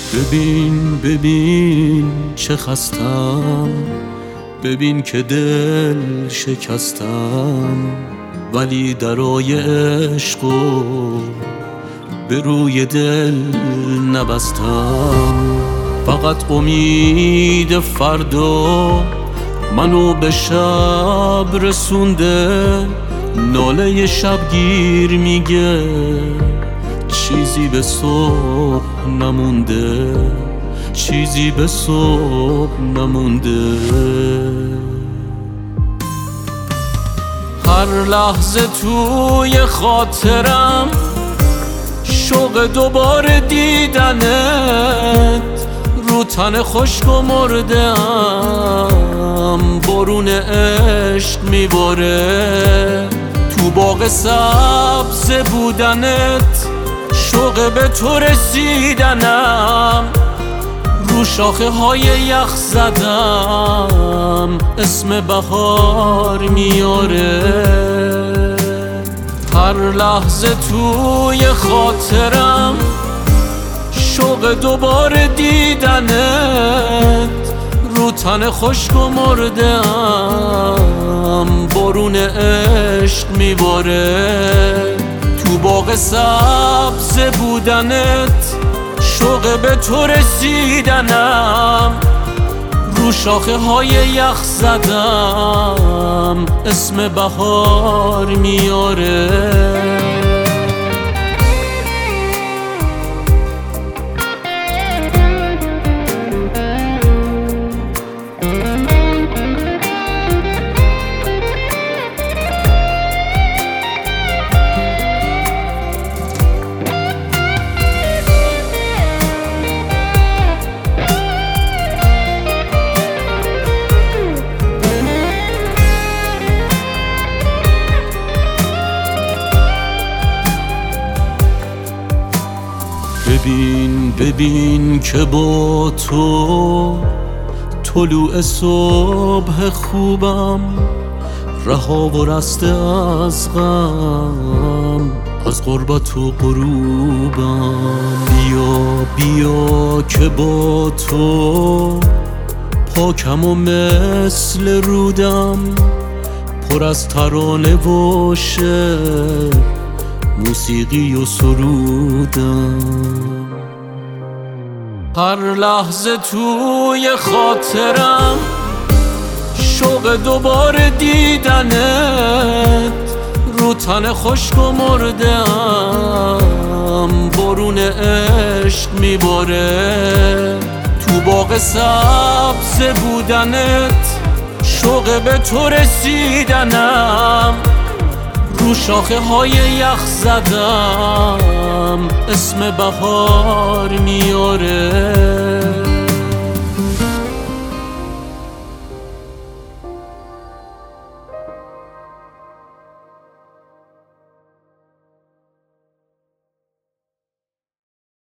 ببین ببین چه خستم، ببین که دل شکستم، ولی درای عشقو به روی دل نبستم. فقط امید فردا منو به شب رسونده، ناله شبگیر میگه چیزی به صبح نمونده، چیزی به صبح نمونده. هر لحظه توی خاطرم شوق دوباره دیدنت، رو تن خشک و مرده‌ام بارون عشق میباره. تو باغ سبز بودنت شوق به تو رسیدنم، رو شاخه های یخ زدم اسم بهار میاره. هر لحظه توی خاطرم شوق دوباره دیدنت، رو تن خشک و مرده‌ام بارون عشق میباره. تو باغ سبز بودنت شوق به تو رسیدنم، رو شاخه های یخ زدم اسم بهار میاره. ببین ببین که با تو طلوع صبح خوبم، رها و رسته از غم، از غربت و غروبم. بیا بیا که با تو پاکم و مثل رودم، پر از ترانه و شعر، موسیقی و سرودم. هر لحظه توی خاطرم شوق دوباره دیدنت، رو تن خشک و مرده‌ام بارون عشق میباره. تو باغ سبز بودنت شوق به تو رسیدنم، رو شاخه های یخ زدم اسم بهار میاره.